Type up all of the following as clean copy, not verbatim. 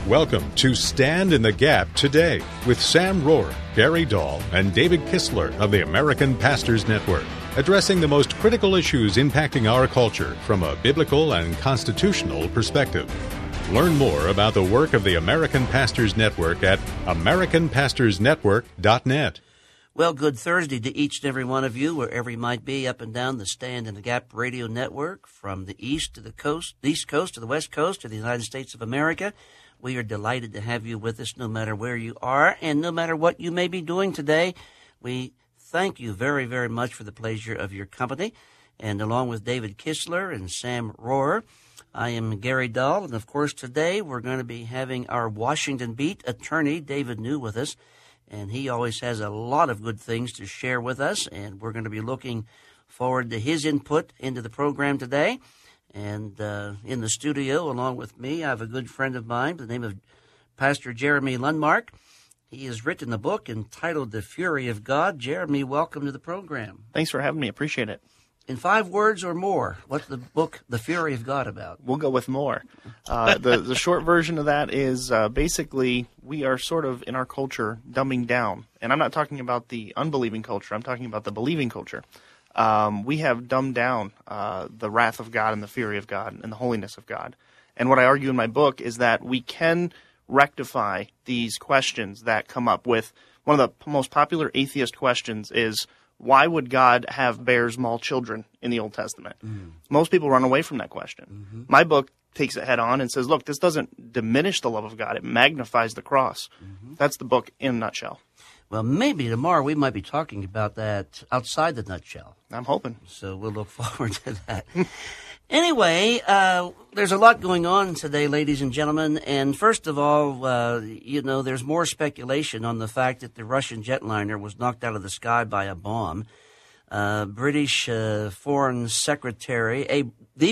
Welcome to Stand in the Gap today with Sam Rohrer, Gary Dahl, and David Kistler of the American Pastors Network, addressing the most critical issues impacting our culture from a biblical and constitutional perspective. Learn more about the work of the American Pastors Network at americanpastorsnetwork.net. Well, good Thursday to each and every one of you, wherever you might be, up and down the Stand in the Gap radio network, from the east to the coast, the east coast to the west coast of the United States of America. We are delighted to have you with us no matter where you are and no matter what you may be doing today. We thank you very, very much for the pleasure of your company. And along with David Kistler and Sam Rohrer, I am Gary Dahl. And, of course, today we're going to be having our Washington Beat attorney, David New, with us. And he always has a lot of good things to share with us. And we're going to be looking forward to his input into the program today. And in the studio, along with me, I have a good friend of mine by the name of Pastor Jeremy Lundmark. He has written a book entitled The Fury of God. Jeremy, welcome to the program. Thanks for having me. Appreciate it. In 5 words or more, what's the book The Fury of God about? We'll go with more. The short version of that is basically we are sort of, in our culture, dumbing down. And I'm not talking about the unbelieving culture. I'm talking about the believing culture. We have dumbed down the wrath of God and the fury of God and the holiness of God. And what I argue in my book is that we can rectify these questions that come up with. One of the most popular atheist questions is, why would God have bears maul children in the Old Testament? Mm. Most people run away from that question. Mm-hmm. My book takes it head on and says, look, this doesn't diminish the love of God. It magnifies the cross. Mm-hmm. That's the book in a nutshell. Well, maybe tomorrow we might be talking about that outside the nutshell. I'm hoping. So we'll look forward to that. Anyway, there's a lot going on today, ladies and gentlemen. And first of all, there's more speculation on the fact that the Russian jetliner was knocked out of the sky by a bomb. The British Foreign Secretary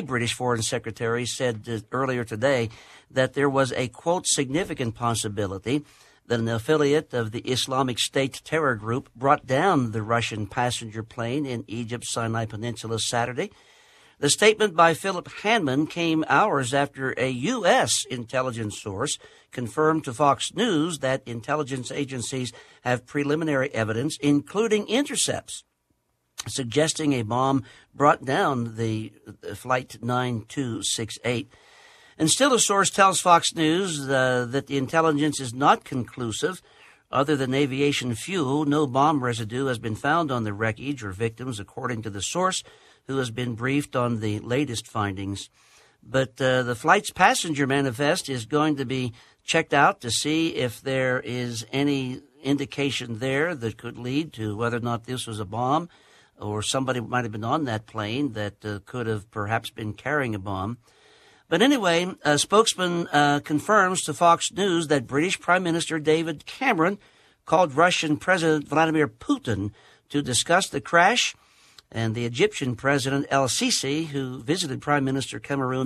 said earlier today that there was a, quote, significant possibility that an affiliate of the Islamic State terror group brought down the Russian passenger plane in Egypt's Sinai Peninsula Saturday. The statement by Philip Hanman came hours after a U.S. intelligence source confirmed to Fox News that intelligence agencies have preliminary evidence, including intercepts, suggesting a bomb brought down the Flight 9268. And still a source tells Fox News that the intelligence is not conclusive. Other than aviation fuel, no bomb residue has been found on the wreckage or victims, according to the source, who has been briefed on the latest findings. But the flight's passenger manifest is going to be checked out to see if there is any indication there that could lead to whether or not this was a bomb or somebody might have been on that plane that could have perhaps been carrying a bomb. But anyway, a spokesman confirms to Fox News that British Prime Minister David Cameron called Russian President Vladimir Putin to discuss the crash, and the Egyptian President El-Sisi, who visited Prime Minister Cameron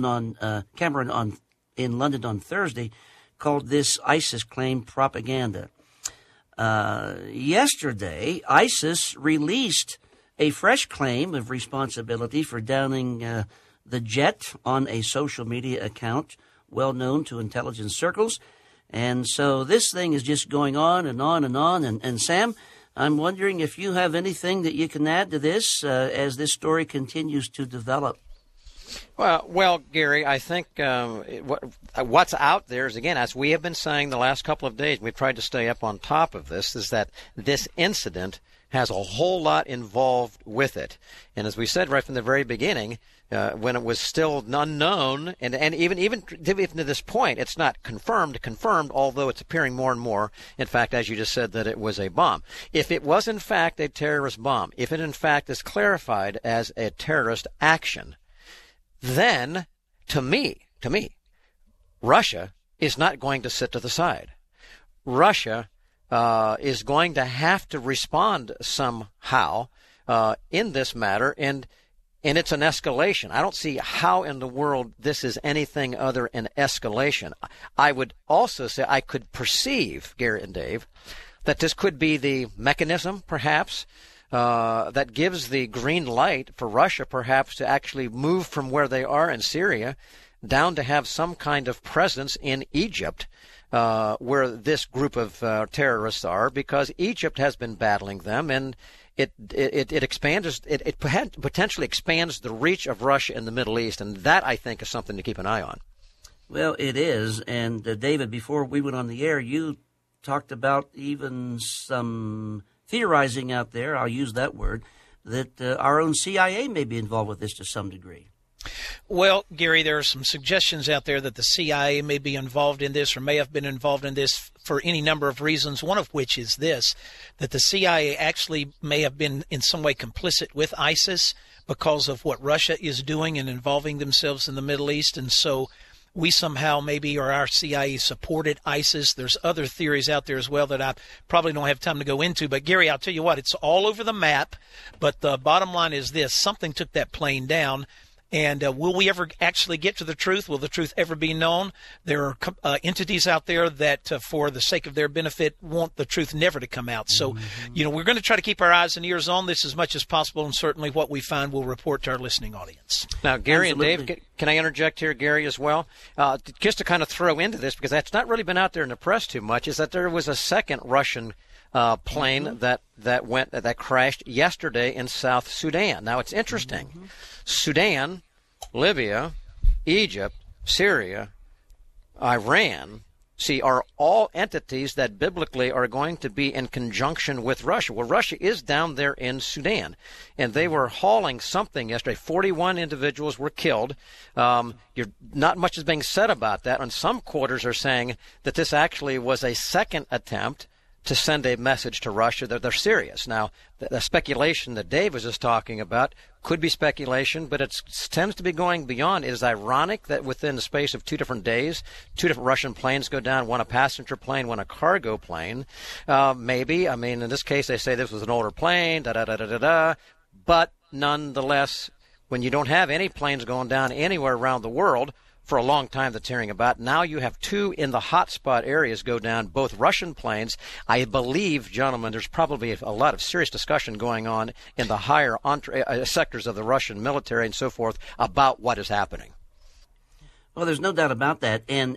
in London on Thursday, called this ISIS claim propaganda. Yesterday, ISIS released a fresh claim of responsibility for downing the jet on a social media account well known to intelligence circles. And so this thing is just going on and on and on. And Sam, I'm wondering if you have anything that you can add to this as this story continues to develop. Well, Gary, I think what's out there is, again, as we have been saying the last couple of days, we've tried to stay up on top of this, is that this incident has a whole lot involved with it. And as we said right from the very beginning, when it was still unknown, and even to this point, it's not confirmed, although it's appearing more and more, in fact, as you just said, that it was a bomb. If it was, in fact, a terrorist bomb, if it, in fact, is clarified as a terrorist action, then, to me, Russia is not going to sit to the side. Russia is going to have to respond somehow in this matter, and it's an escalation. I don't see how in the world this is anything other than escalation. I would also say I could perceive, Garrett and Dave, that this could be the mechanism, perhaps, that gives the green light for Russia, perhaps, to actually move from where they are in Syria down to have some kind of presence in Egypt, where this group of terrorists are, because Egypt has been battling them, and it potentially expands the reach of Russia in the Middle East, and that, I think, is something to keep an eye on. Well, it is. And David, before we went on the air, you talked about even some theorizing out there, I'll use that word, that our own CIA may be involved with this to some degree. Well, Gary, there are some suggestions out there that the CIA may be involved in this or may have been involved in this for any number of reasons, one of which is this, that the CIA actually may have been in some way complicit with ISIS because of what Russia is doing and involving themselves in the Middle East. And so we somehow maybe, or our CIA supported ISIS. There's other theories out there as well that I probably don't have time to go into. But, Gary, I'll tell you what, it's all over the map. But the bottom line is this, something took that plane down. And will we ever actually get to the truth? Will the truth ever be known? There are entities out there that, for the sake of their benefit, want the truth never to come out. So, we're going to try to keep our eyes and ears on this as much as possible, and certainly what we find we'll report to our listening audience. Now, Gary Absolutely. and Dave, can I interject here, Gary, as well? Just to kind of throw into this, because that's not really been out there in the press too much, is that there was a second Russian plane that crashed yesterday in South Sudan. Now, it's interesting. Sudan, Libya, Egypt, Syria, Iran, are all entities that biblically are going to be in conjunction with Russia. Well, Russia is down there in Sudan, and they were hauling something yesterday. 41 individuals were killed. Not much is being said about that, and some quarters are saying that this actually was a second attempt to send a message to Russia that they're serious. Now, the speculation that Dave was just talking about could be speculation, but it tends to be going beyond. It is ironic that within the space of 2 different days, 2 different Russian planes go down, one a passenger plane, one a cargo plane. Maybe. I mean, in this case, they say this was an older plane, but nonetheless, when you don't have any planes going down anywhere around the world for a long time that's hearing about. Now you have 2 in the hotspot areas go down, both Russian planes. I believe, gentlemen, there's probably a lot of serious discussion going on in the higher sectors of the Russian military and so forth about what is happening. Well, there's no doubt about that. And,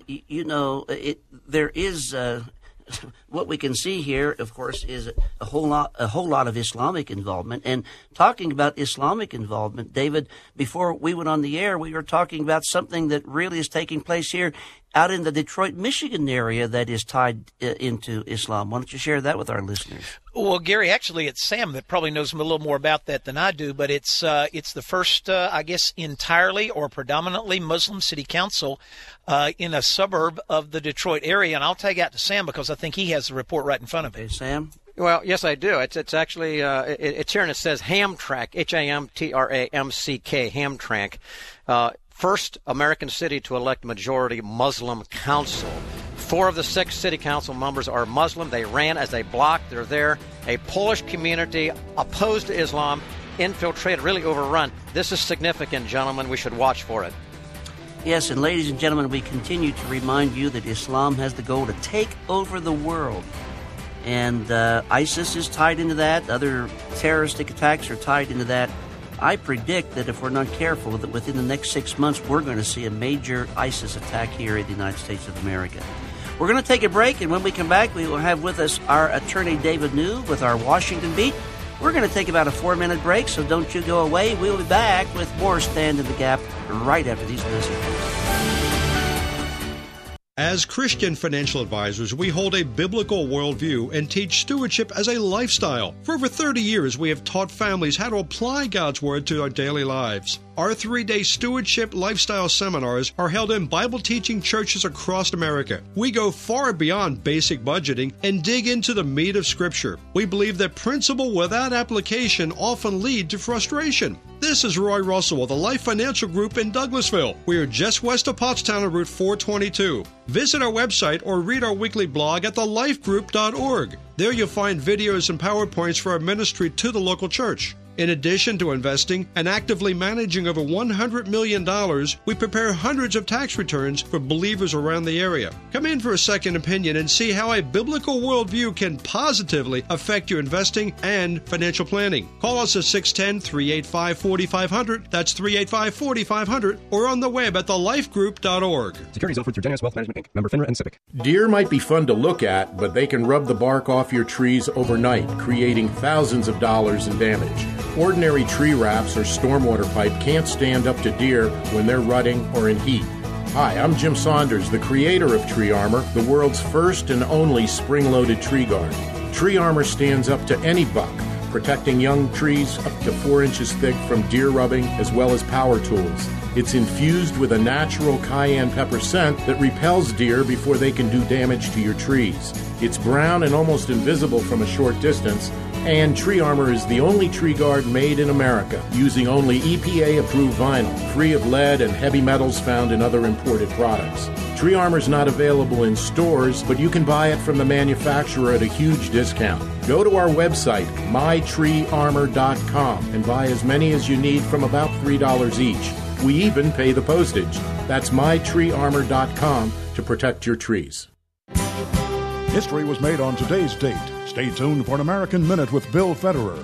there is what we can see here, of course, is a whole lot of Islamic involvement. And talking about Islamic involvement, David, before we went on the air, we were talking about something that really is taking place here out in the Detroit, Michigan area that is tied into Islam. Why don't you share that with our listeners? Well, Gary, actually, it's Sam that probably knows a little more about that than I do, but it's the first, I guess, entirely or predominantly Muslim city council in a suburb of the Detroit area. And I'll tag out to Sam because I think he has the report right in front of him. Okay, Sam? Well, yes, I do. It's actually it's here, and it says Hamtramck, Hamtramck, Hamtramck. First American city to elect majority Muslim council. 4 of the 6 city council members are Muslim. They ran as a bloc. They're there. A Polish community opposed to Islam, infiltrated, really overrun. This is significant, gentlemen. We should watch for it. Yes, and ladies and gentlemen, we continue to remind you that Islam has the goal to take over the world. And ISIS is tied into that. Other terroristic attacks are tied into that. I predict that if we're not careful, that within the next 6 months, we're going to see a major ISIS attack here in the United States of America. We're going to take a break, and when we come back, we will have with us our attorney, David New, with our Washington beat. We're going to take about a 4-minute break, so don't you go away. We'll be back with more Stand in the Gap right after these messages. As Christian financial advisors, we hold a biblical worldview and teach stewardship as a lifestyle. For over 30 years, we have taught families how to apply God's Word to our daily lives. Our 3-day stewardship lifestyle seminars are held in Bible-teaching churches across America. We go far beyond basic budgeting and dig into the meat of Scripture. We believe that principle without application often lead to frustration. This is Roy Russell of the Life Financial Group in Douglasville. We are just west of Pottstown on Route 422. Visit our website or read our weekly blog at thelifegroup.org. There you'll find videos and PowerPoints for our ministry to the local church. In addition to investing and actively managing over $100 million, we prepare hundreds of tax returns for believers around the area. Come in for a second opinion and see how a biblical worldview can positively affect your investing and financial planning. Call us at 610-385-4500. That's 385-4500, or on the web at thelifegroup.org. Securities offered through Genesis Wealth Management, Inc. Member FINRA and SIPC. Deer might be fun to look at, but they can rub the bark off your trees overnight, creating thousands of dollars in damage. Ordinary tree wraps or stormwater pipe can't stand up to deer when they're rutting or in heat. Hi, I'm Jim Saunders, the creator of Tree Armor, the world's first and only spring-loaded tree guard. Tree Armor stands up to any buck, protecting young trees up to 4 inches thick from deer rubbing as well as power tools. It's infused with a natural cayenne pepper scent that repels deer before they can do damage to your trees. It's brown and almost invisible from a short distance, and Tree Armor is the only tree guard made in America, using only EPA-approved vinyl, free of lead and heavy metals found in other imported products. Tree Armor is not available in stores, but you can buy it from the manufacturer at a huge discount. Go to our website, mytreearmor.com, and buy as many as you need from about $3 each. We even pay the postage. That's mytreearmor.com to protect your trees. History was made on today's date. Stay tuned for an American Minute with Bill Federer.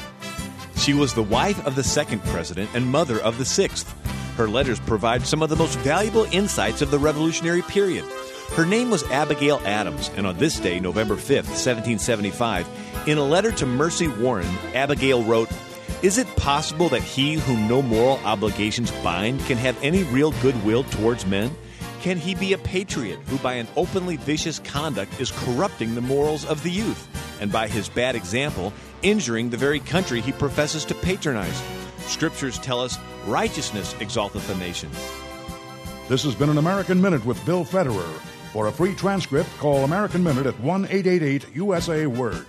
She was the wife of the second president and mother of the sixth. Her letters provide some of the most valuable insights of the Revolutionary period. Her name was Abigail Adams, and on this day, November 5th, 1775, in a letter to Mercy Warren, Abigail wrote, "Is it possible that he whom no moral obligations bind can have any real goodwill towards men? Can he be a patriot who by an openly vicious conduct is corrupting the morals of the youth, and by his bad example injuring the very country he professes to patronize? Scriptures tell us righteousness exalteth a nation." This has been an American Minute with Bill Federer. For a free transcript, call American Minute at 1-888-USA-WORD.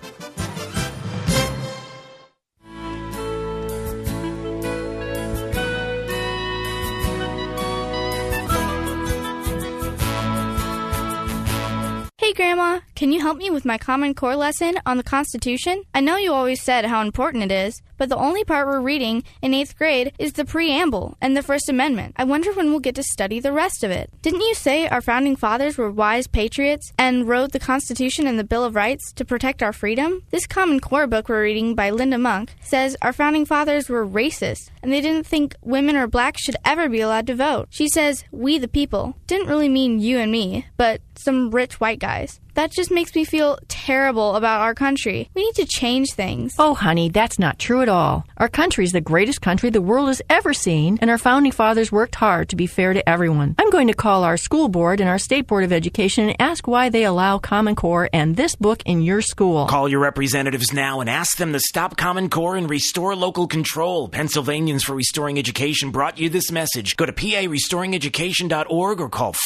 Hey Grandma, can you help me with my Common Core lesson on the Constitution? I know you always said how important it is, but the only part we're reading in 8th grade is the preamble and the First Amendment. I wonder when we'll get to study the rest of it. Didn't you say our founding fathers were wise patriots and wrote the Constitution and the Bill of Rights to protect our freedom? This Common Core book we're reading by Linda Monk says our founding fathers were racist and they didn't think women or blacks should ever be allowed to vote. She says, "we the people." Didn't really mean you and me, but some rich white guys. That just makes me feel terrible about our country. We need to change things. Oh, honey, that's not true at all. Our country is the greatest country the world has ever seen, and our founding fathers worked hard to be fair to everyone. I'm going to call our school board and our State Board of Education and ask why they allow Common Core and this book in your school. Call your representatives now and ask them to stop Common Core and restore local control. Pennsylvanians for Restoring Education brought you this message. Go to parestoringeducation.org or call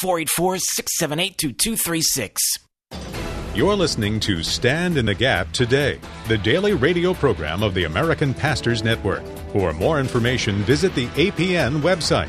484-678-2236. You're listening to Stand in the Gap Today, the daily radio program of the American Pastors Network. For more information, visit the APN website,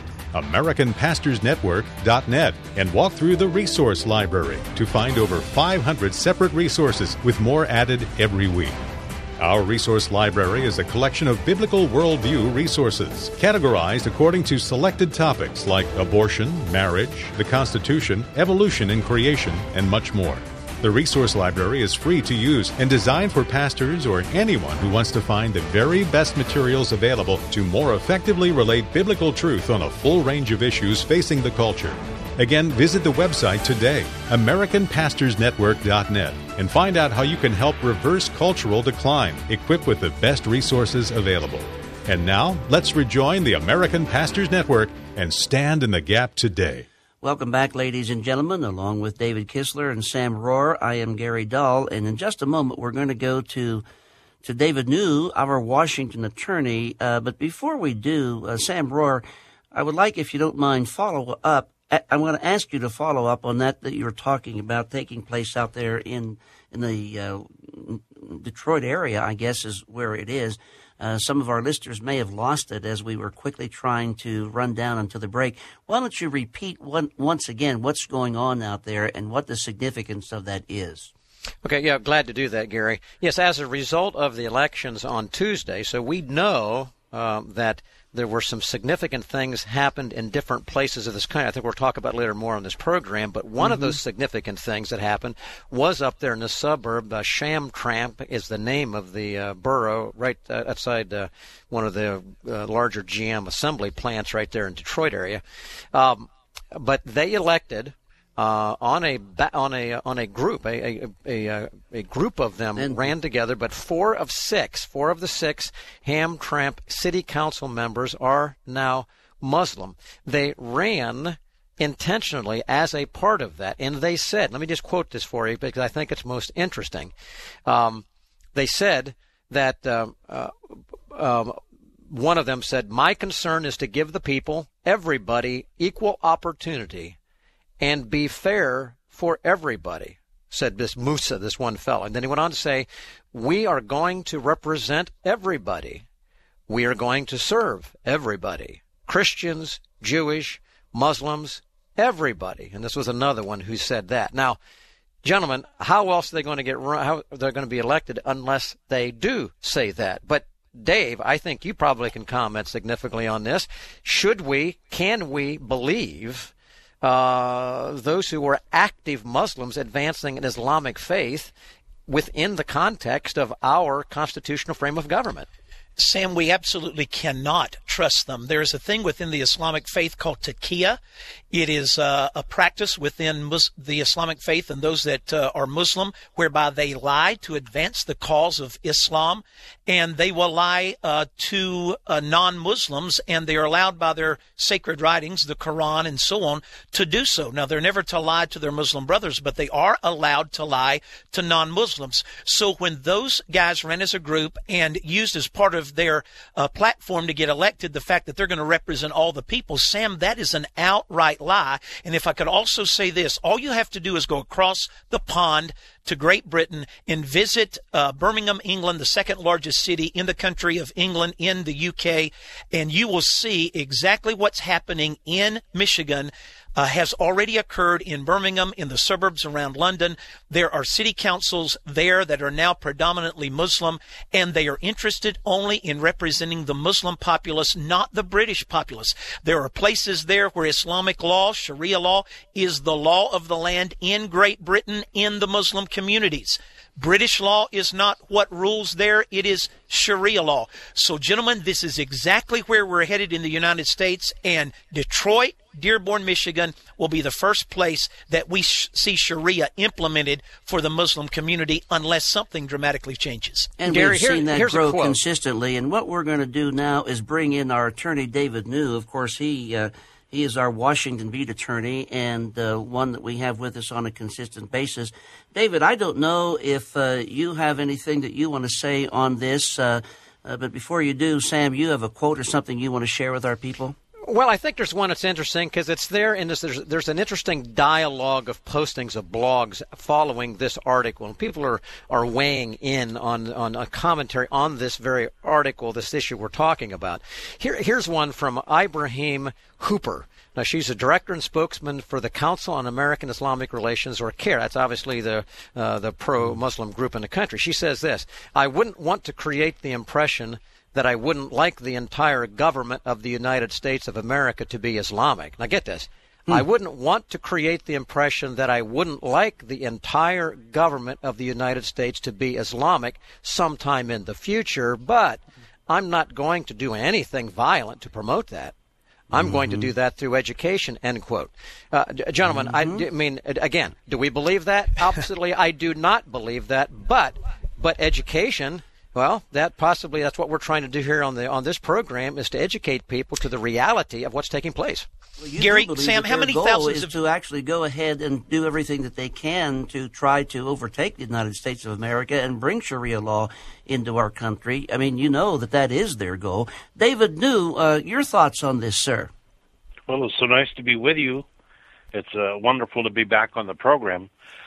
AmericanPastorsNetwork.net, and walk through the resource library to find over 500 separate resources with more added every week. Our resource library is a collection of biblical worldview resources, categorized according to selected topics like abortion, marriage, the Constitution, evolution and creation, and much more. The resource library is free to use and designed for pastors or anyone who wants to find the very best materials available to more effectively relate biblical truth on a full range of issues facing the culture. Again, visit the website today, AmericanPastorsNetwork.net, and find out how you can help reverse cultural decline, equipped with the best resources available. And now, let's rejoin the American Pastors Network and stand in the gap today. Welcome back, ladies and gentlemen. Along with David Kistler and Sam Rohrer, I am Gary Dahl, and in just a moment we're going to go to David New, our Washington attorney. But before we do, Sam Rohrer, I would like, if you don't mind, follow up. I'm going to ask you to follow up on that you were talking about taking place out there in the Detroit area, I guess is where it is. Some of our listeners may have lost it as we were quickly trying to run down until the break. Why don't you repeat once again what's going on out there and what the significance of that is? Okay, yeah, glad to do that, Gary. Yes, as a result of the elections on Tuesday, so we know that there were some significant things happened in different places of this country. I think we'll talk about later more on this program, but one of those significant things that happened was up there in the suburb. Shamtramck is the name of the borough, right outside one of the larger GM assembly plants right there in Detroit area. But they elected on a group, a group of them ran together, but four of the six Hamtramck city council members are now Muslim. They ran intentionally as a part of that, and they said, let me just quote this for you because I think it's most interesting. They said that one of them said, "My concern is to give the people, everybody, equal opportunity and be fair for everybody," said this Musa, this one fellow. And then he went on to say, "We are going to represent everybody. We are going to serve everybody. Christians, Jewish, Muslims, everybody." And this was another one who said that. Now, gentlemen, how else are they going to how they're going to be elected unless they do say that? But Dave, I think you probably can comment significantly on this. Can we believe those who were active Muslims advancing an Islamic faith within the context of our constitutional frame of government? Sam, we absolutely cannot trust them. There is a thing within the Islamic faith called taqiyya. It is a practice within the Islamic faith and those that are Muslim, whereby they lie to advance the cause of Islam, and they will lie to non-Muslims, and they are allowed by their sacred writings, the Quran and so on, to do so. Now, they're never to lie to their Muslim brothers, but they are allowed to lie to non-Muslims. So when those guys ran as a group and used as part of their platform to get elected the fact that they're going to represent all the people, Sam, that is an outright lie. And if I could also say this, all you have to do is go across the pond to Great Britain and visit Birmingham, England, the second largest city in the country of England, in the UK, and you will see exactly what's happening in Michigan has already occurred in Birmingham, in the suburbs around London. There are city councils there that are now predominantly Muslim, and they are interested only in representing the Muslim populace, not the British populace. There are places there where Islamic law, Sharia law, is the law of the land in Great Britain in the Muslim communities. British law is not what rules there. It is Sharia law. So, gentlemen, this is exactly where we're headed in the United States, and Detroit, Dearborn, Michigan will be the first place that we see Sharia implemented for the Muslim community unless something dramatically changes. And Gary, we've seen that grow consistently. And what we're going to do now is bring in our attorney, David New. Of course, he is our Washington beat attorney and one that we have with us on a consistent basis. David, I don't know if you have anything that you want to say on this, but before you do, Sam, you have a quote or something you want to share with our people? Well, I think there's one that's interesting because it's there in this. There's an interesting dialogue of postings of blogs following this article, and people are weighing in on a commentary on this very article, this issue we're talking about. Here's one from Ibrahim Hooper. Now, she's a director and spokesman for the Council on American Islamic Relations, or CAIR. That's obviously the pro-Muslim group in the country. She says this: "I wouldn't want to create the impression that I wouldn't like the entire government of the United States of America to be Islamic." Now get this. I wouldn't want to create the impression that I wouldn't like the entire government of the United States to be Islamic sometime in the future, but I'm not going to do anything violent to promote that. I'm going to do that through education, end quote. Gentlemen, I mean, again, do we believe that? Absolutely, I do not believe that, but education... Well, that's what we're trying to do here on this program, is to educate people to the reality of what's taking place. Well, Gary, Sam, how many thousands to actually go ahead and do everything that they can to try to overtake the United States of America and bring Sharia law into our country? I mean, you know that is their goal. David New, your thoughts on this, sir? Well, it's so nice to be with you. It's wonderful to be back on the program.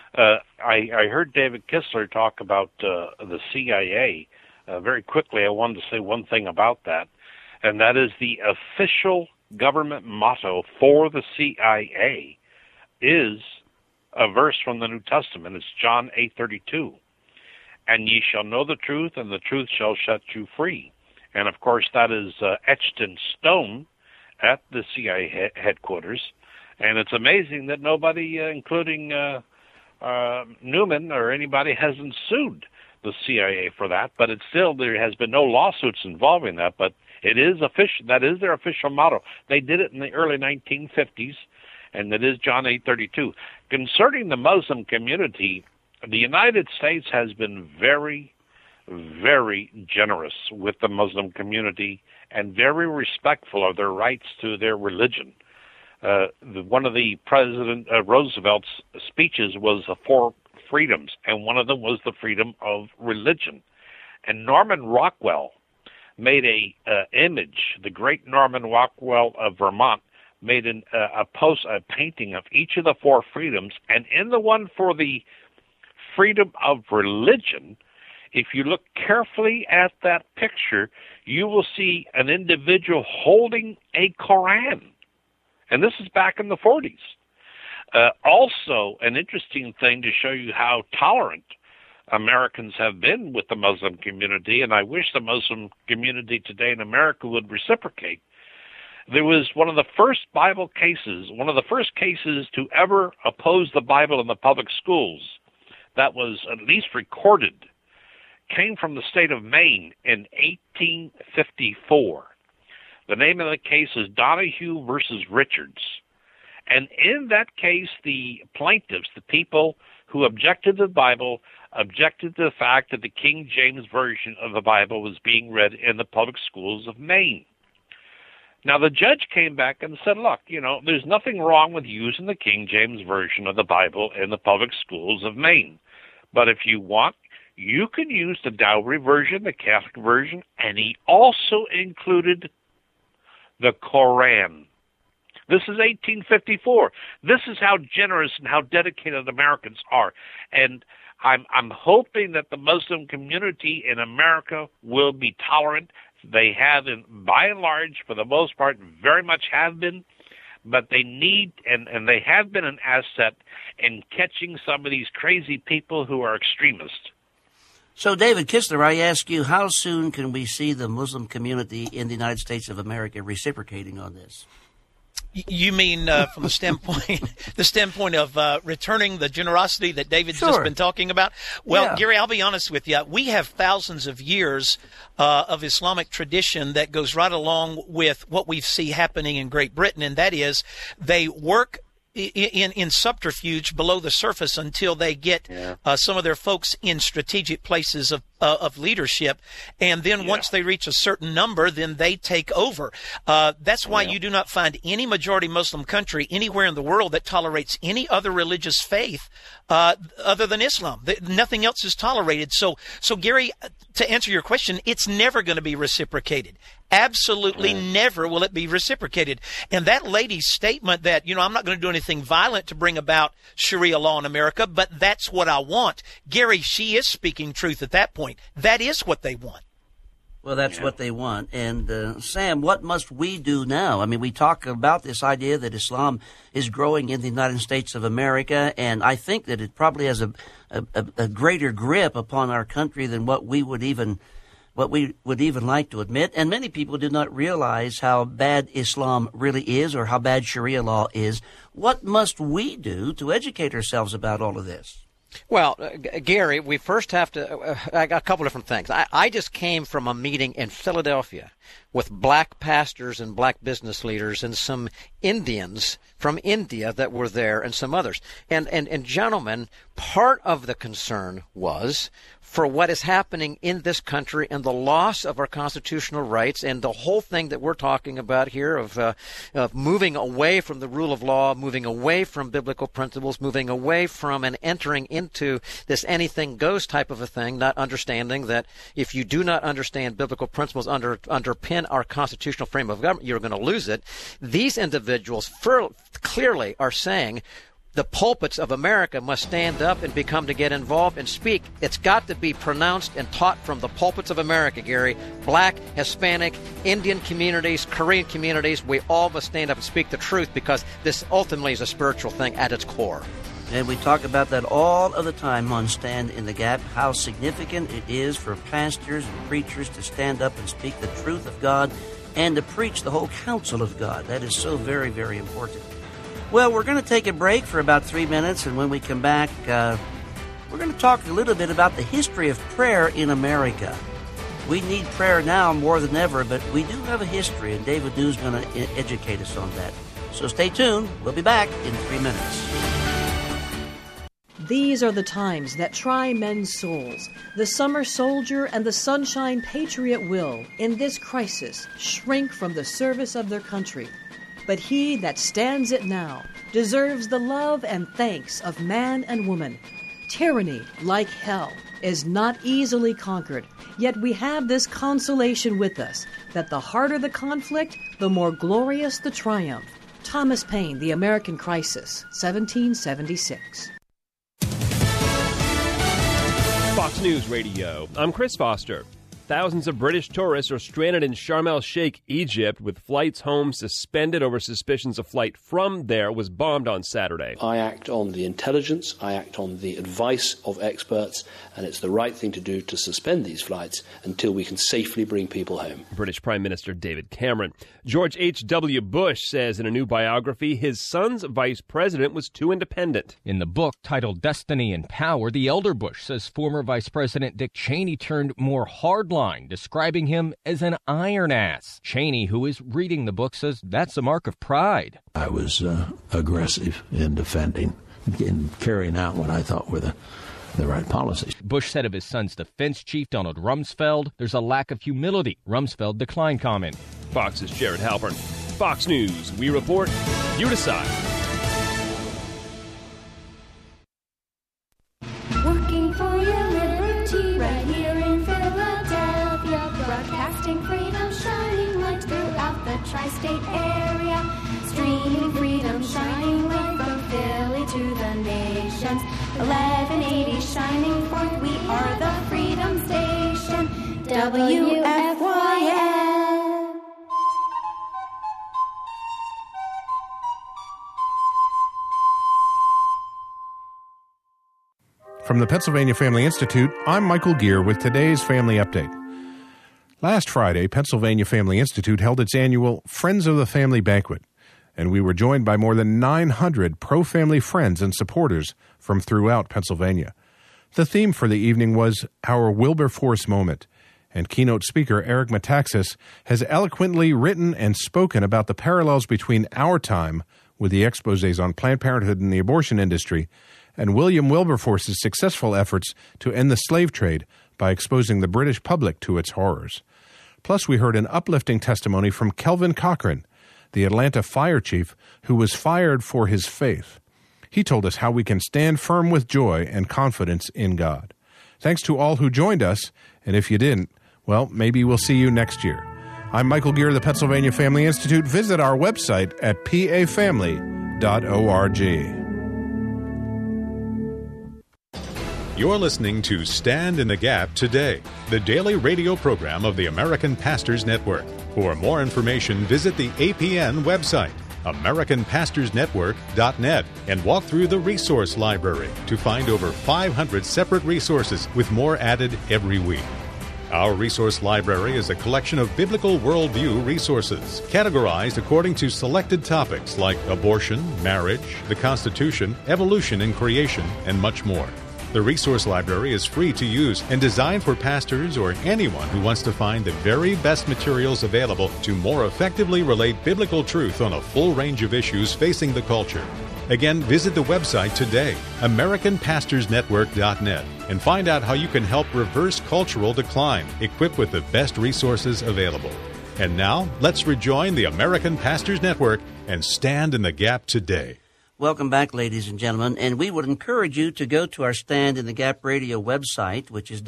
I heard David Kistler talk about the CIA. Very quickly, I wanted to say one thing about that, and that is the official government motto for the CIA is a verse from the New Testament. It's John 8:32. And ye shall know the truth, and the truth shall set you free. And, of course, that is etched in stone at the CIA headquarters. And it's amazing that nobody, including Newman or anybody, hasn't sued the CIA for that. But it's still, there has been no lawsuits involving that. But it is official. That is their official motto. They did it in the early 1950s, and it is John 8:32. Concerning the Muslim community, the United States has been very, very generous with the Muslim community and very respectful of their rights to their religion. One of the President Roosevelt's speeches was the 4 freedoms, and one of them was the freedom of religion. And Norman Rockwell made a image. The great Norman Rockwell of Vermont made a painting of each of the 4 freedoms, and in the one for the freedom of religion, if you look carefully at that picture, you will see an individual holding a Koran. And this is back in the 40s. Also, an interesting thing to show you how tolerant Americans have been with the Muslim community, and I wish the Muslim community today in America would reciprocate. There was one of the first Bible cases, one of the first cases to ever oppose the Bible in the public schools that was at least recorded, came from the state of Maine in 1854. The name of the case is Donahue versus Richards. And in that case, the plaintiffs, the people who objected to the Bible, objected to the fact that the King James Version of the Bible was being read in the public schools of Maine. Now, the judge came back and said, look, there's nothing wrong with using the King James Version of the Bible in the public schools of Maine. But if you want, you can use the Dowry version, the Catholic version, and he also included the Koran. This is 1854. This is how generous and how dedicated Americans are. And I'm hoping that the Muslim community in America will be tolerant. They have, by and large, for the most part, very much have been. But they need, and they have been an asset in catching some of these crazy people who are extremists. So, David Kistler, I ask you, how soon can we see the Muslim community in the United States of America reciprocating on this? You mean from the standpoint of returning the generosity that David's just been talking about? Well, yeah. Gary, I'll be honest with you. We have thousands of years of Islamic tradition that goes right along with what we see happening in Great Britain, and that is they work in subterfuge below the surface until they get some of their folks in strategic places of leadership, and then once they reach a certain number, then they take over. That's why you do not find any majority Muslim country anywhere in the world that tolerates any other religious faith other than Islam. Nothing else is tolerated. So Gary, to answer your question, it's never going to be reciprocated. Absolutely never will it be reciprocated. And that lady's statement that, I'm not going to do anything violent to bring about Sharia law in America, but that's what I want. Gary, she is speaking truth at that point. That is what they want. Well, that's what they want. And, Sam, what must we do now? I mean, we talk about this idea that Islam is growing in the United States of America, and I think that it probably has a greater grip upon our country than what we would even like to admit. And many people do not realize how bad Islam really is or how bad Sharia law is. What must we do to educate ourselves about all of this? Well, Gary, we first have to I got a couple different things. I just came from a meeting in Philadelphia with black pastors and black business leaders and some Indians from India that were there and some others. And gentlemen, part of the concern was for what is happening in this country and the loss of our constitutional rights and the whole thing that we're talking about here of moving away from the rule of law, moving away from biblical principles, moving away from and entering into this anything goes type of a thing, not understanding that if you do not understand biblical principles underpin our constitutional frame of government, you're going to lose it. These individuals clearly are saying the pulpits of America must stand up and become to get involved and speak. It's got to be pronounced and taught from the pulpits of America, Gary. Black, Hispanic, Indian communities, Korean communities, we all must stand up and speak the truth because this ultimately is a spiritual thing at its core. And we talk about that all of the time on Stand in the Gap, how significant it is for pastors and preachers to stand up and speak the truth of God and to preach the whole counsel of God. That is so very, very important. Well, we're going to take a break for about 3 minutes, and when we come back, we're going to talk a little bit about the history of prayer in America. We need prayer now more than ever, but we do have a history, and David New is going to educate us on that. So stay tuned. We'll be back in 3 minutes. These are the times that try men's souls. The summer soldier and the sunshine patriot will, in this crisis, shrink from the service of their country. But he that stands it now deserves the love and thanks of man and woman. Tyranny, like hell, is not easily conquered, yet we have this consolation with us, that the harder the conflict, the more glorious the triumph. Thomas Paine, The American Crisis, 1776. Fox News Radio. I'm Chris Foster. Thousands of British tourists are stranded in Sharm el-Sheikh, Egypt, with flights home suspended over suspicions a flight from there was bombed on Saturday. I act on the intelligence, I act on the advice of experts, and it's the right thing to do to suspend these flights until we can safely bring people home. British Prime Minister David Cameron. George H.W. Bush says in a new biography his son's vice president was too independent. In the book titled Destiny and Power, the elder Bush says former Vice President Dick Cheney turned more hardline, describing him as an iron ass. Cheney, who is reading the book, says that's a mark of pride. I was aggressive in defending and carrying out what I thought were the right policies. Bush said of his son's defense chief, Donald Rumsfeld, there's a lack of humility. Rumsfeld declined comment. Fox's Jared Halpern. Fox News. We report. You decide. Working for your liberty right here in Philadelphia. Broadcasting freedom, shining light throughout the tri-state area. Streaming freedom, shining light from Philly to the nations. 1180 shining forth, we are the Freedom Station. WFYL. From the Pennsylvania Family Institute, I'm Michael Gear with today's Family Update. Last Friday, Pennsylvania Family Institute held its annual Friends of the Family Banquet, and we were joined by more than 900 pro-family friends and supporters from throughout Pennsylvania. The theme for the evening was Our Wilberforce Moment, and keynote speaker Eric Metaxas has eloquently written and spoken about the parallels between our time with the exposés on Planned Parenthood and the abortion industry and William Wilberforce's successful efforts to end the slave trade by exposing the British public to its horrors. Plus, we heard an uplifting testimony from Kelvin Cochran, the Atlanta fire chief who was fired for his faith. He told us how we can stand firm with joy and confidence in God. Thanks to all who joined us, and if you didn't, well, maybe we'll see you next year. I'm Michael Gear of the Pennsylvania Family Institute. Visit our website at pafamily.org. You're listening to Stand in the Gap Today, the daily radio program of the American Pastors Network. For more information, visit the APN website, AmericanPastorsNetwork.net, and walk through the resource library to find over 500 separate resources with more added every week. Our resource library is a collection of biblical worldview resources, categorized according to selected topics like abortion, marriage, the Constitution, evolution and creation, and much more. The resource library is free to use and designed for pastors or anyone who wants to find the very best materials available to more effectively relate biblical truth on a full range of issues facing the culture. Again, visit the website today, AmericanPastorsNetwork.net, and find out how you can help reverse cultural decline, equipped with the best resources available. And now, let's rejoin the American Pastors Network and stand in the gap today. Welcome back, ladies and gentlemen, and we would encourage you to go to our Stand in the Gap Radio website, which is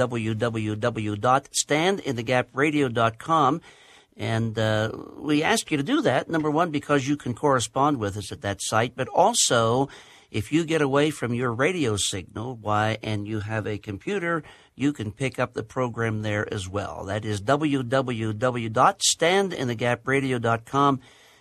www.standinthegapradio.com, and we ask you to do that, number one, because you can correspond with us at that site, but also, if you get away from your radio signal, and you have a computer, you can pick up the program there as well. That is www.standinthegapradio.com.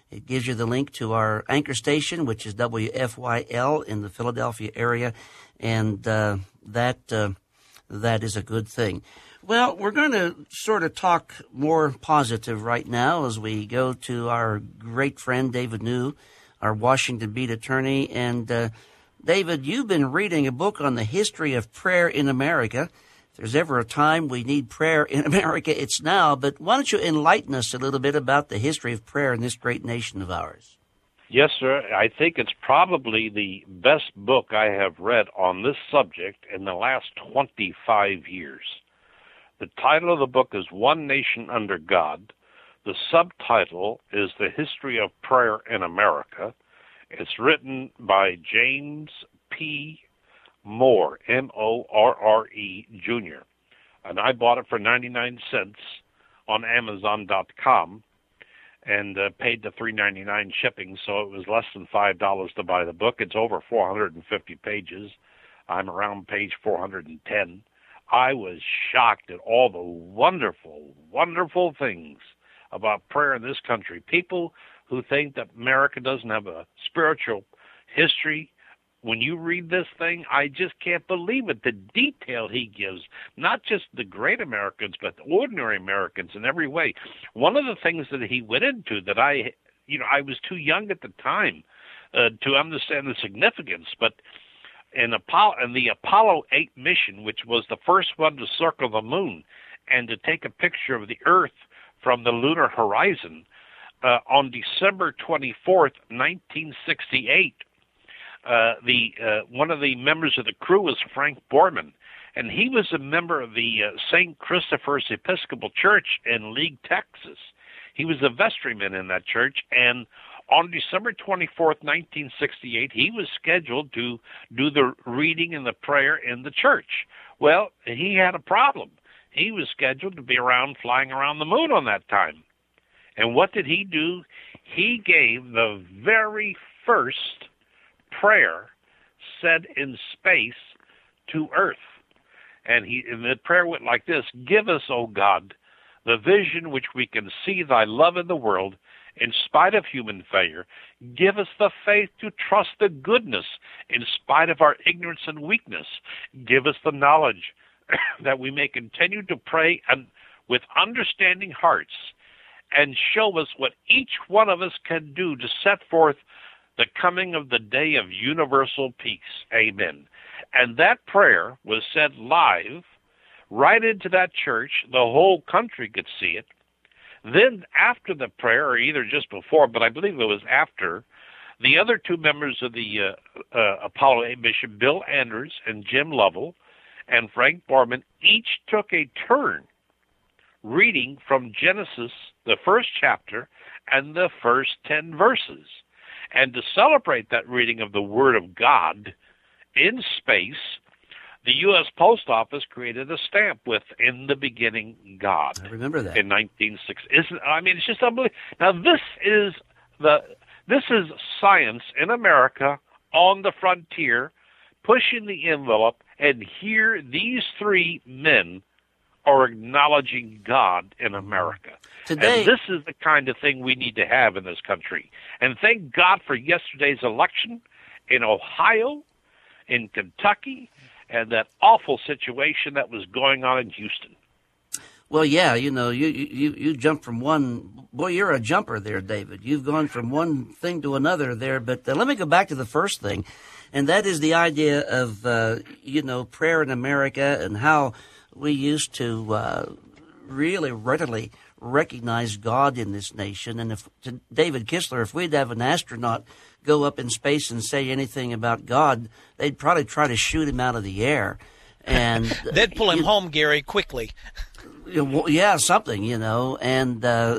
It gives you the link to our anchor station, which is WFYL in the Philadelphia area, and that is a good thing. Well, we're going to sort of talk more positive right now as we go to our great friend David New, our Washington beat attorney. And David, you've been reading a book on the history of prayer in America. If there's ever a time we need prayer in America, it's now. But why don't you enlighten us a little bit about the history of prayer in this great nation of ours? Yes, sir. I think it's probably the best book I have read on this subject in the last 25 years. The title of the book is One Nation Under God. The subtitle is The History of Prayer in America. It's written by James P. Moore, M-O-R-R-E, Jr. And I bought it for 99 cents on Amazon.com and paid the $3.99 shipping, so it was less than $5 to buy the book. It's over 450 pages. I'm around page 410. I was shocked at all the wonderful, wonderful things about prayer in this country. People who think that America doesn't have a spiritual history. When you read this thing, I just can't believe it. The detail he gives, not just the great Americans, but the ordinary Americans in every way. One of the things that he went into that I was too young at the time to understand the significance, but in the Apollo 8 mission, which was the first one to circle the moon and to take a picture of the Earth from the lunar horizon, on December 24th, 1968, one of the members of the crew was Frank Borman, and he was a member of the St. Christopher's Episcopal Church in League, Texas. He was a vestryman in that church, and on December 24th, 1968, he was scheduled to do the reading and the prayer in the church. Well, he had a problem. He was scheduled to be flying around the moon on that time. And what did he do? He gave the very first prayer said in space to Earth. And the prayer went like this: "Give us, O God, the vision which we can see thy love in the world, in spite of human failure. Give us the faith to trust the goodness in spite of our ignorance and weakness. Give us the knowledge that we may continue to pray and with understanding hearts, and show us what each one of us can do to set forth the coming of the day of universal peace. Amen." And that prayer was said live right into that church. The whole country could see it. Then after the prayer, or either just before, but I believe it was after, the other two members of the Apollo 8 mission, Bill Anders and Jim Lovell and Frank Borman, each took a turn reading from Genesis, the first chapter, and the first 10 verses. And to celebrate that reading of the Word of God in space, the U.S. Post Office created a stamp with "In the Beginning, God." I remember that. In 1960. It's just unbelievable. Now, this is science in America on the frontier, pushing the envelope, and here these three men are acknowledging God in America. Today, and this is the kind of thing we need to have in this country. And thank God for yesterday's election in Ohio, in Kentucky, and that awful situation that was going on in Houston. Well, yeah, you jump from one. Boy, you're a jumper there, David. You've gone from one thing to another there. But let me go back to the first thing, and that is the idea of prayer in America and how we used to really readily recognize God in this nation. And to David Kistler, if we'd have an astronaut go up in space and say anything about God, they'd probably try to shoot him out of the air. And they'd pull him home, Gary, quickly. Yeah, something, And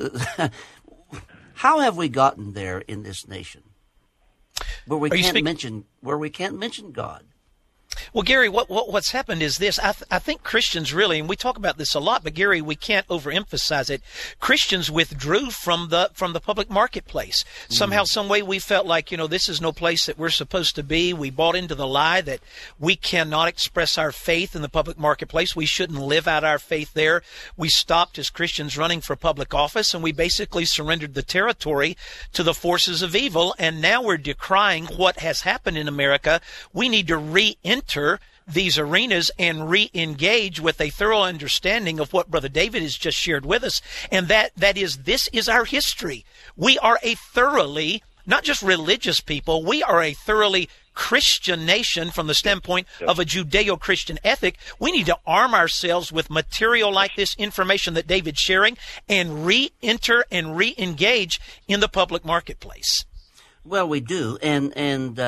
how have we gotten there in this nation where we can't mention God? Well, Gary, what's happened is this. I think Christians really, and we talk about this a lot, but Gary, we can't overemphasize it. Christians withdrew from the public marketplace. Somehow, some way, we felt like, this is no place that we're supposed to be. We bought into the lie that we cannot express our faith in the public marketplace. We shouldn't live out our faith there. We stopped as Christians running for public office, and we basically surrendered the territory to the forces of evil. And now we're decrying what has happened in America. We need to re-enter these arenas and re-engage with a thorough understanding of what Brother David has just shared with us, and that is, this is our history. We are a thoroughly, not just religious people, we are a thoroughly Christian nation from the standpoint of a Judeo-Christian ethic. We need to arm ourselves with material like this, information that David's sharing, and re-enter and re-engage in the public marketplace. Well, we do, and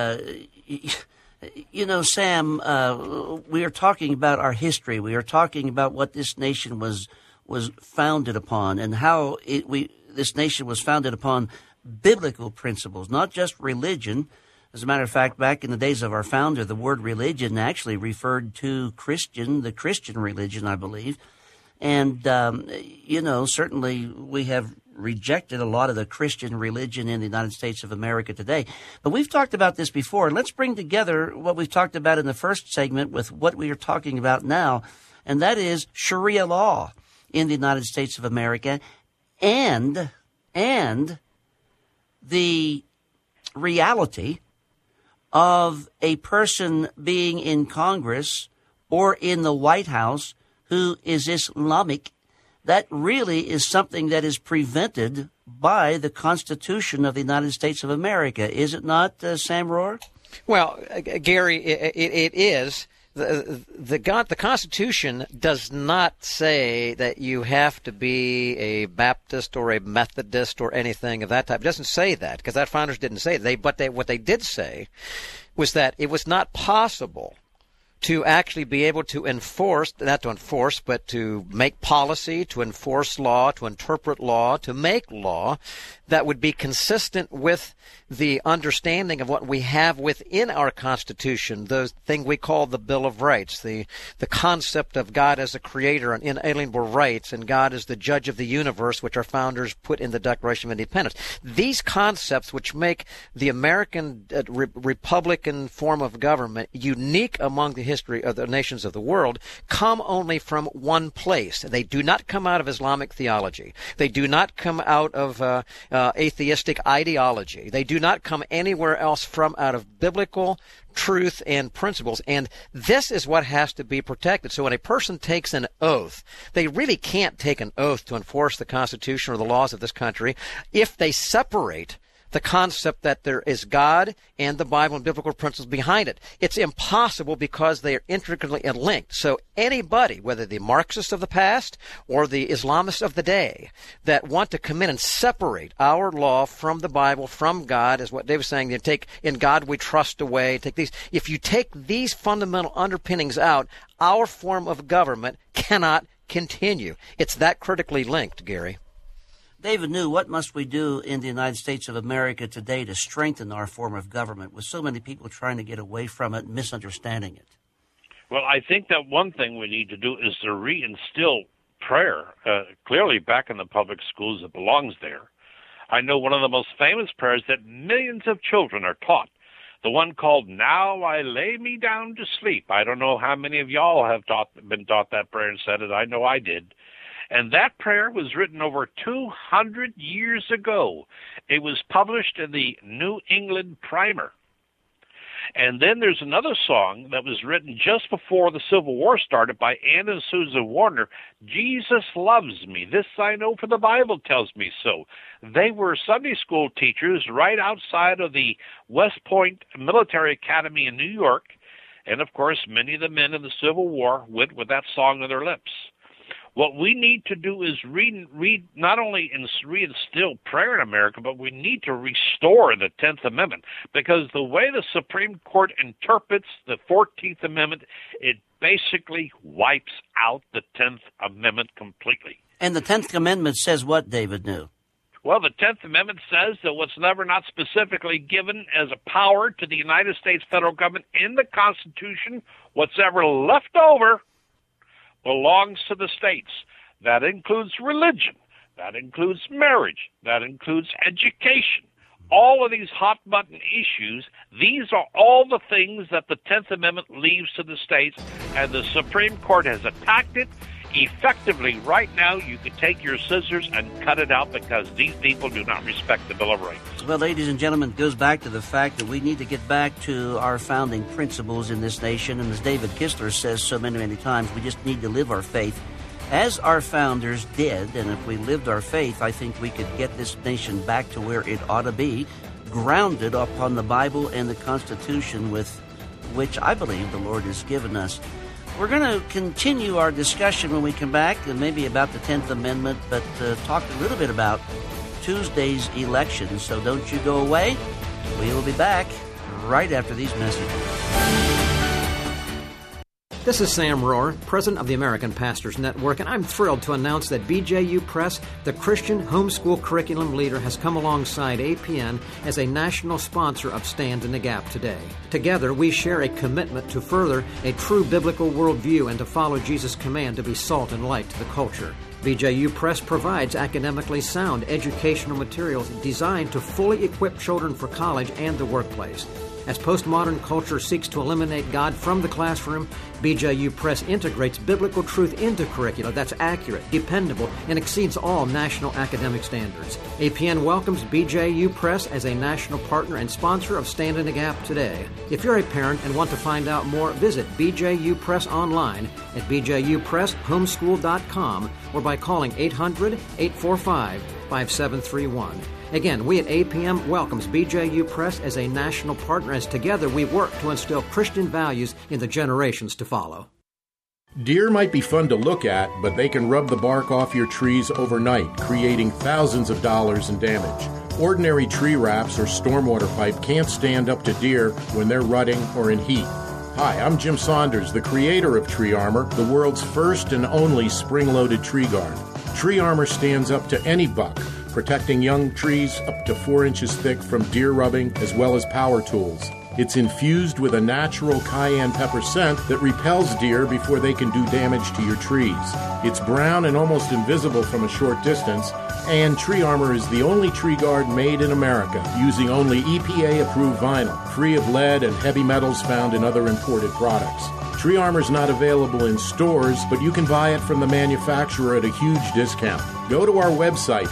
Sam, we are talking about our history. We are talking about what this nation was founded upon, and how this nation was founded upon biblical principles, not just religion. As a matter of fact, back in the days of our founder, the word religion actually referred to the Christian religion, I believe. And, certainly we have rejected a lot of the Christian religion in the United States of America today. But we've talked about this before, and let's bring together what we've talked about in the first segment with what we are talking about now, and that is Sharia law in the United States of America and the reality of a person being in Congress or in the White House who is Islamic. That really is something that is prevented by the Constitution of the United States of America. Is it not, Sam Rohr? Well, Gary, it is. The Constitution does not say that you have to be a Baptist or a Methodist or anything of that type. It doesn't say that, because our founders didn't say it. What they did say was that it was not possible to actually be able to but to make policy, to enforce law, to interpret law, to make law that would be consistent with the understanding of what we have within our Constitution, the thing we call the Bill of Rights, the concept of God as a creator and inalienable rights, and God as the judge of the universe, which our founders put in the Declaration of Independence. These concepts, which make the American Republican form of government unique among the history of the nations of the world, come only from one place. They do not come out of Islamic theology. They do not come out of atheistic ideology. They do not come anywhere else from out of biblical truth and principles. And this is what has to be protected. So when a person takes an oath, they really can't take an oath to enforce the Constitution or the laws of this country if they separate the concept that there is God and the Bible and biblical principles behind it. It's impossible because they are intricately linked. So anybody, whether the Marxists of the past or the Islamists of the day, that want to come in and separate our law from the Bible, from God, is what Dave was saying, you take in God we trust away, take these. If you take these fundamental underpinnings out, our form of government cannot continue. It's that critically linked, Gary. David New, what must we do in the United States of America today to strengthen our form of government with so many people trying to get away from it and misunderstanding it? Well, I think that one thing we need to do is to reinstill prayer clearly back in the public schools. It belongs there. I know one of the most famous prayers that millions of children are taught, the one called, "Now I lay me down to sleep." I don't know how many of y'all have been taught that prayer and said it. I know I did. And that prayer was written over 200 years ago. It was published in the New England Primer. And then there's another song that was written just before the Civil War started by Ann and Susan Warner, "Jesus Loves Me. This I know, for the Bible tells me so." They were Sunday school teachers right outside of the West Point Military Academy in New York. And, of course, many of the men in the Civil War went with that song on their lips. What we need to do is not only reinstill prayer in America, but we need to restore the 10th Amendment, because the way the Supreme Court interprets the 14th Amendment, it basically wipes out the 10th Amendment completely. And the 10th Amendment says what, David New? Well, the 10th Amendment says that whatsoever not specifically given as a power to the United States federal government in the Constitution, whatsoever left over belongs to the states. That includes religion. That includes marriage. That includes education. All of these hot-button issues, these are all the things that the 10th Amendment leaves to the states, and the Supreme Court has attacked it effectively. Right now, you can take your scissors and cut it out because these people do not respect the Bill of Rights. Well, ladies and gentlemen, it goes back to the fact that we need to get back to our founding principles in this nation, and as David Kistler says so many times, we just need to live our faith as our founders did, and if we lived our faith, I think we could get this nation back to where it ought to be, grounded upon the Bible and the Constitution with which I believe the Lord has given us. We're going to continue our discussion when we come back, and maybe about the 10th Amendment, but talk a little bit about Tuesday's election, so don't you go away. We will be back right after these messages. This is Sam Rohr, president of the American Pastors Network, and I'm thrilled to announce that BJU Press, the Christian homeschool curriculum leader, has come alongside APN as a national sponsor of Stand in the Gap today. Together, we share a commitment to further a true biblical worldview and to follow Jesus' command to be salt and light to the culture. BJU Press provides academically sound educational materials designed to fully equip children for college and the workplace. As postmodern culture seeks to eliminate God from the classroom, BJU Press integrates biblical truth into curricula that's accurate, dependable, and exceeds all national academic standards. APN welcomes BJU Press as a national partner and sponsor of Stand in the Gap today. If you're a parent and want to find out more, visit BJU Press online at bjupresshomeschool.com or by calling 800-845-5731. Again, we at APM welcomes BJU Press as a national partner as together we work to instill Christian values in the generations to follow. Deer might be fun to look at, but they can rub the bark off your trees overnight, creating thousands of dollars in damage. Ordinary tree wraps or stormwater pipe can't stand up to deer when they're rutting or in heat. Hi, I'm Jim Saunders, the creator of Tree Armor, the world's first and only spring-loaded tree guard. Tree Armor stands up to any buck, protecting young trees up to 4 inches thick from deer rubbing as well as power tools. It's infused with a natural cayenne pepper scent that repels deer before they can do damage to your trees. It's brown and almost invisible from a short distance, and Tree Armor is the only tree guard made in America, using only EPA-approved vinyl, free of lead and heavy metals found in other imported products. Tree Armor is not available in stores, but you can buy it from the manufacturer at a huge discount. Go to our website,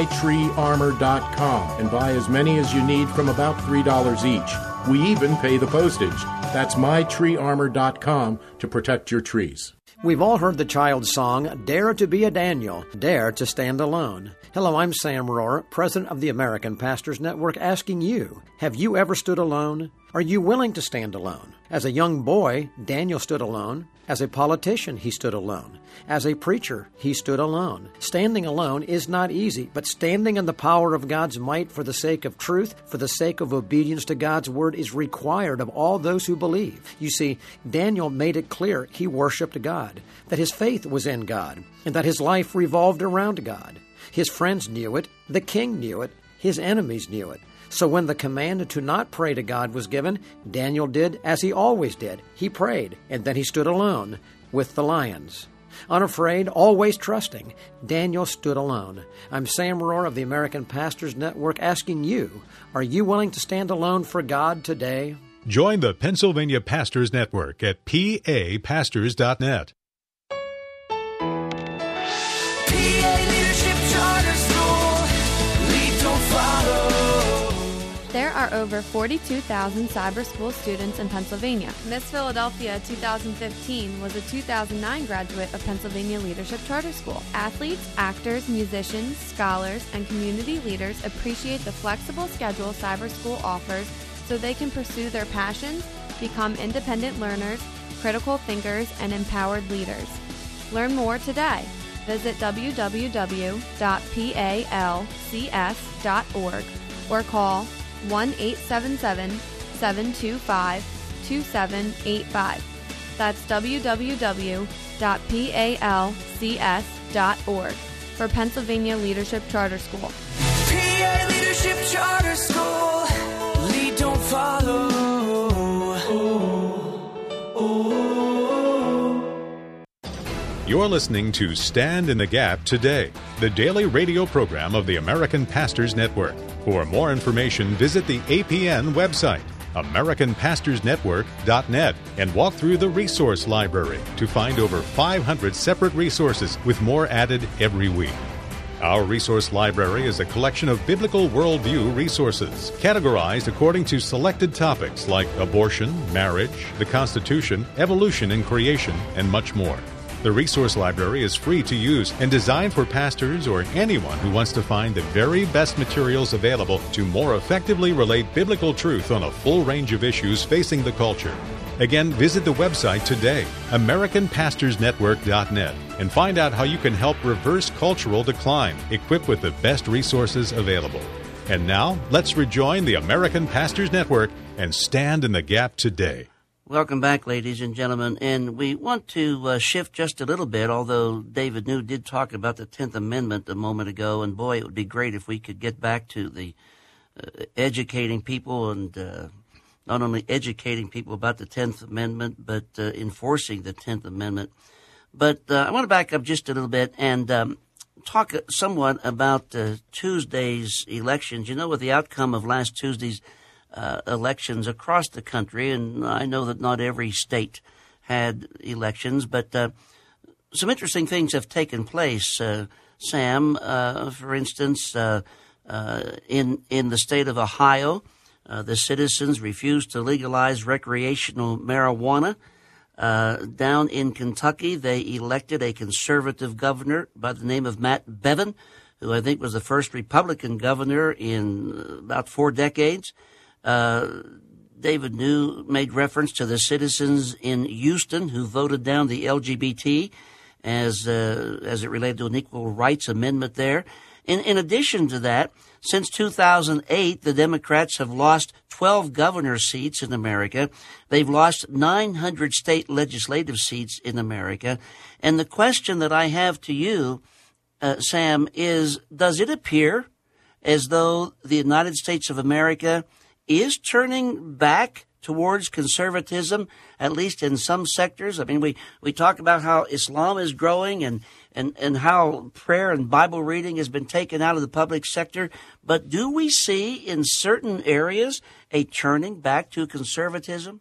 mytreearmor.com, and buy as many as you need from about $3 each. We even pay the postage. That's mytreearmor.com to protect your trees. We've all heard the child's song, Dare to be a Daniel, Dare to Stand Alone. Hello, I'm Sam Rohr, president of the American Pastors Network, asking you, have you ever stood alone? Are you willing to stand alone? As a young boy, Daniel stood alone. As a politician, he stood alone. As a preacher, he stood alone. Standing alone is not easy, but standing in the power of God's might for the sake of truth, for the sake of obedience to God's word, is required of all those who believe. You see, Daniel made it clear he worshiped God, that his faith was in God, and that his life revolved around God. His friends knew it, the king knew it, his enemies knew it. So when the command to not pray to God was given, Daniel did as he always did. He prayed, and then he stood alone with the lions. Unafraid, always trusting, Daniel stood alone. I'm Sam Rohr of the American Pastors Network asking you, are you willing to stand alone for God today? Join the Pennsylvania Pastors Network at papastors.net. There are over 42,000 cyber school students in Pennsylvania. Miss Philadelphia 2015 was a 2009 graduate of Pennsylvania Leadership Charter School. Athletes, actors, musicians, scholars, and community leaders appreciate the flexible schedule cyber school offers so they can pursue their passions, become independent learners, critical thinkers, and empowered leaders. Learn more today. Visit www.palcs.org or call 1-877-725-2785. That's www.palcs.org for Pennsylvania Leadership Charter School. PA Leadership Charter School. Lead, don't follow. You're listening to Stand in the Gap Today, the daily radio program of the American Pastors Network. For more information, visit the APN website, AmericanPastorsNetwork.net, and walk through the resource library to find over 500 separate resources with more added every week. Our resource library is a collection of biblical worldview resources, categorized according to selected topics like abortion, marriage, the Constitution, evolution and creation, and much more. The resource library is free to use and designed for pastors or anyone who wants to find the very best materials available to more effectively relate biblical truth on a full range of issues facing the culture. Again, visit the website today, AmericanPastorsNetwork.net, and find out how you can help reverse cultural decline, equipped with the best resources available. And now, let's rejoin the American Pastors Network and stand in the gap today. Welcome back, ladies and gentlemen. And we want to shift just a little bit, although David New did talk about the 10th Amendment a moment ago, and boy, it would be great if we could get back to the educating people and not only educating people about the 10th Amendment, but enforcing the 10th Amendment. But I want to back up just a little bit and talk somewhat about Tuesday's elections. You know, with the outcome of last Tuesday's elections across the country, and I know that not every state had elections, but some interesting things have taken place. Sam, for instance, in the state of Ohio, the citizens refused to legalize recreational marijuana. Down in Kentucky, they elected a conservative governor by the name of Matt Bevin, who I think was the first Republican governor in about 4 decades. David New made reference to the citizens in Houston who voted down the LGBT as it related to an equal rights amendment there. In addition to that, since 2008, the Democrats have lost 12 governor seats in America. They've lost 900 state legislative seats in America. And the question that I have to you, Sam, is, does it appear as though the United States of America is turning back towards conservatism, at least in some sectors? I mean, we talk about how Islam is growing and how prayer and Bible reading has been taken out of the public sector. But do we see in certain areas a turning back to conservatism?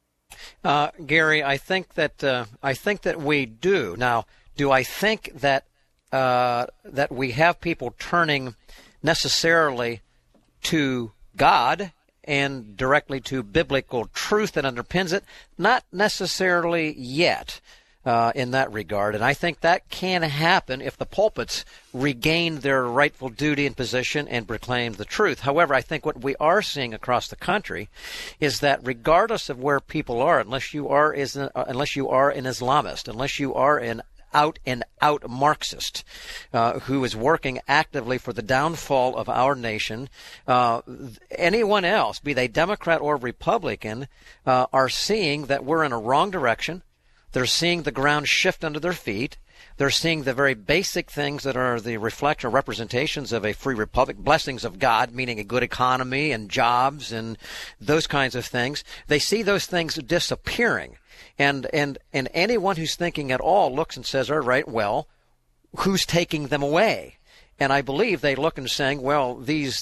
Gary, I think that we do. Now, do I think that that we have people turning necessarily to God and directly to biblical truth that underpins it? Not necessarily yet in that regard. And I think that can happen if the pulpits regain their rightful duty and position and proclaim the truth. However, I think what we are seeing across the country is that regardless of where people are, unless you are an Islamist, unless you are an out-and-out Marxist who is working actively for the downfall of our nation, anyone else, be they Democrat or Republican, are seeing that we're in a wrong direction. They're seeing the ground shift under their feet. They're seeing the very basic things that are the reflection or representations of a free republic, blessings of God, meaning a good economy and jobs and those kinds of things. They see those things disappearing. And anyone who's thinking at all looks and says, all right, well, who's taking them away? And I believe they look and saying, well, these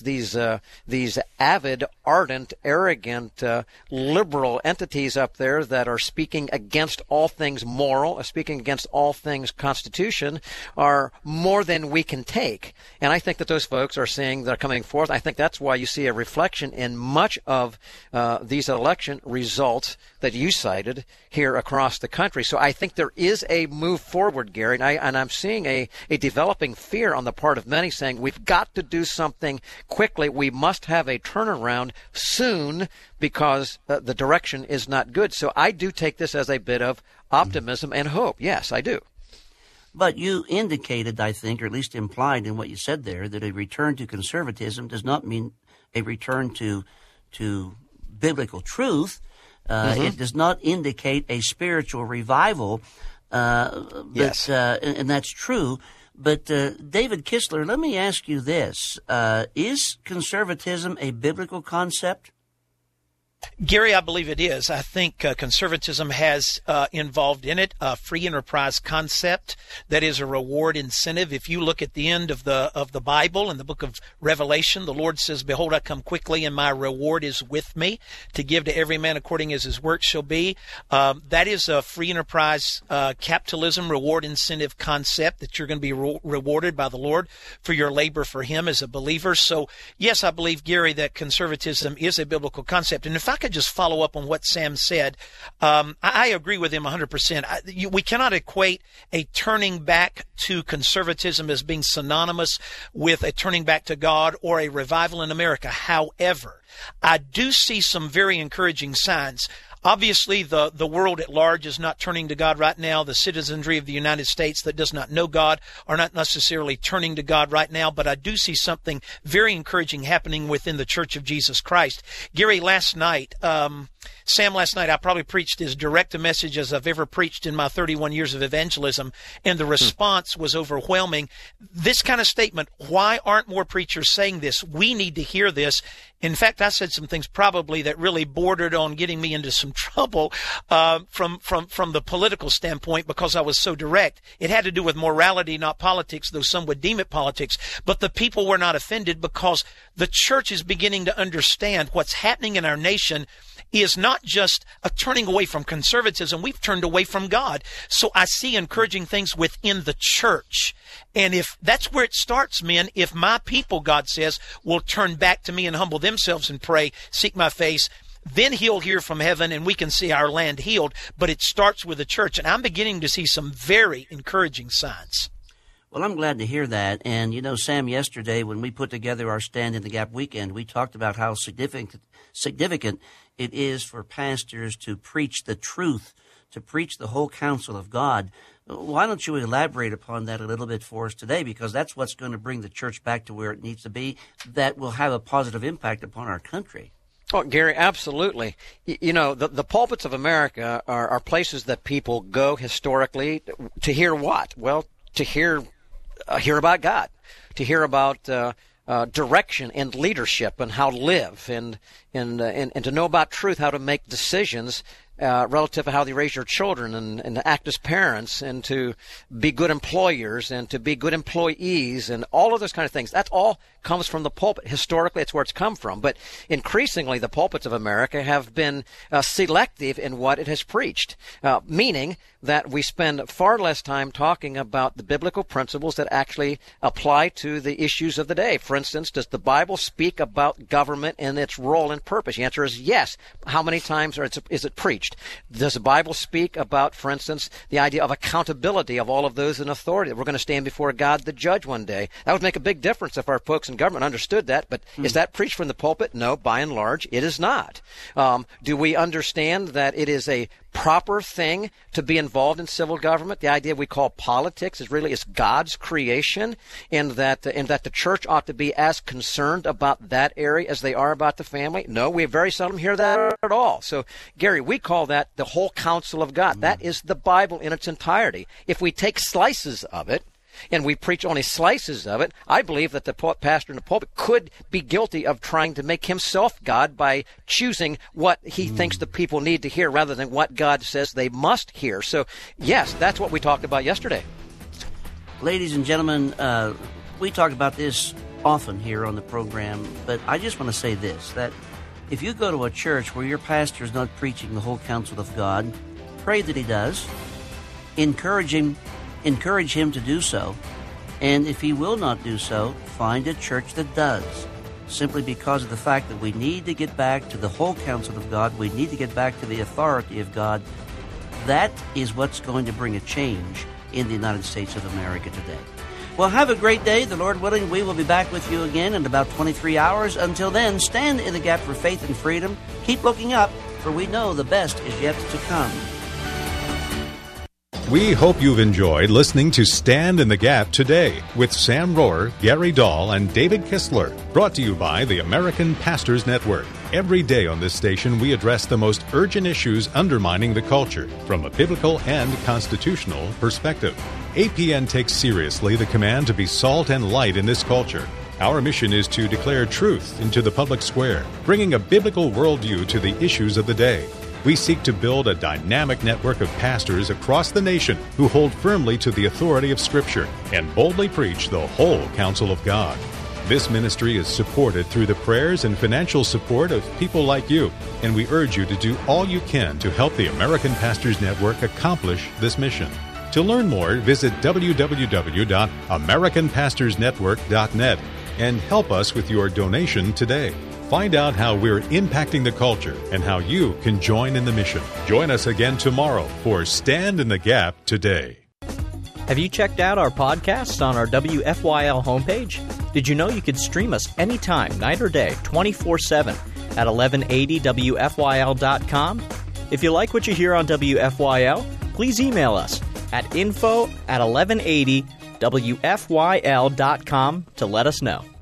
avid, ardent, arrogant, liberal entities up there that are speaking against all things moral, speaking against all things Constitution, are more than we can take. And I think that those folks are seeing they're coming forth. I think that's why you see a reflection in much of these election results that you cited here across the country. So I think there is a move forward, Gary, and I'm seeing a developing fear on the part of many saying we've got to do something quickly. We must have a turnaround soon because the direction is not good. So I do take this as a bit of optimism and hope. Yes, I do. But you indicated, I think, or at least implied in what you said there, that a return to conservatism does not mean a return to biblical truth. It does not indicate a spiritual revival. Yes. And that's true. But David Kistler, let me ask you this. Is conservatism a biblical concept? Gary, I believe it is. I think conservatism has involved in it a free enterprise concept that is a reward incentive. If you look at the end of the Bible in the book of Revelation, the Lord says, "Behold, I come quickly, and my reward is with me to give to every man according as his work shall be." That is a free enterprise capitalism reward incentive concept that you're going to be rewarded by the Lord for your labor for Him as a believer. So, yes, I believe, Gary, that conservatism is a biblical concept. And if I could just follow up on what Sam said, I agree with him 100%. We cannot equate a turning back to conservatism as being synonymous with a turning back to God or a revival in America. However, I do see some very encouraging signs. Obviously, the world at large is not turning to God right now. The citizenry of the United States that does not know God are not necessarily turning to God right now, but I do see something very encouraging happening within the Church of Jesus Christ. Gary, last night, Sam, last night I probably preached as direct a message as I've ever preached in my 31 years of evangelism, and the response was overwhelming. This kind of statement, why aren't more preachers saying this? We need to hear this. In fact, I said some things probably that really bordered on getting me into some trouble from the political standpoint because I was so direct. It had to do with morality, not politics, though some would deem it politics. But the people were not offended because the church is beginning to understand what's happening in our nation is not just a turning away from conservatism. We've turned away from God. So I see encouraging things within the church. And if that's where it starts, men, if my people, God says, will turn back to me and humble themselves and pray, seek my face, then He'll hear from heaven and we can see our land healed. But it starts with the church. And I'm beginning to see some very encouraging signs. Well, I'm glad to hear that. And, you know, Sam, yesterday when we put together our Stand in the Gap weekend, we talked about how significant it is for pastors to preach the truth, to preach the whole counsel of God. Why don't you elaborate upon that a little bit for us today? Because that's what's going to bring the church back to where it needs to be, that will have a positive impact upon our country. Oh, Gary, absolutely. You know, the pulpits of America are places that people go historically to hear what? Well, to hear about God, to hear about direction and leadership and how to live and to know about truth, how to make decisions relative to how they raise your children and to act as parents and to be good employers and to be good employees and all of those kind of things. That all comes from the pulpit. Historically, it's where it's come from. But increasingly, the pulpits of America have been selective in what it has preached, meaning that we spend far less time talking about the biblical principles that actually apply to the issues of the day. For instance, does the Bible speak about government and its role and purpose? The answer is yes. How many times is it preached? Does the Bible speak about, for instance, the idea of accountability of all of those in authority, that we're going to stand before God the judge one day? That would make a big difference if our folks in government understood that, but is that preached from the pulpit? No, by and large, it is not. Do we understand that it is a proper thing to be involved in civil government? The idea we call politics is God's creation, and that the church ought to be as concerned about that area as they are about the family? No, we very seldom hear that at all. So, Gary, we call that the whole counsel of God. That is the Bible in its entirety. If we take slices of it, and we preach only slices of it, I believe that the pastor in the pulpit could be guilty of trying to make himself God by choosing what he thinks the people need to hear rather than what God says they must hear. So, yes, that's what we talked about yesterday. Ladies and gentlemen, we talk about this often here on the program, but I just want to say this, that if you go to a church where your pastor is not preaching the whole counsel of God, pray that he does. Encourage him to do so, and if he will not do so, find a church that does, simply because of the fact that we need to get back to the whole counsel of God. We need to get back to the authority of God. That is what's going to bring a change in the United States of America today. Well, have a great day. The Lord willing, we will be back with you again in about 23 hours. Until then, stand in the gap for faith and freedom. Keep looking up, for we know the best is yet to come. We hope you've enjoyed listening to Stand in the Gap today with Sam Rohrer, Gary Dahl, and David Kistler. Brought to you by the American Pastors Network. Every day on this station, we address the most urgent issues undermining the culture from a biblical and constitutional perspective. APN takes seriously the command to be salt and light in this culture. Our mission is to declare truth into the public square, bringing a biblical worldview to the issues of the day. We seek to build a dynamic network of pastors across the nation who hold firmly to the authority of Scripture and boldly preach the whole counsel of God. This ministry is supported through the prayers and financial support of people like you, and we urge you to do all you can to help the American Pastors Network accomplish this mission. To learn more, visit www.americanpastorsnetwork.net and help us with your donation today. Find out how we're impacting the culture and how you can join in the mission. Join us again tomorrow for Stand in the Gap Today. Have you checked out our podcasts on our WFYL homepage? Did you know you could stream us anytime, night or day, 24/7 at 1180WFYL.com? If you like what you hear on WFYL, please email us at info@1180WFYL.com to let us know.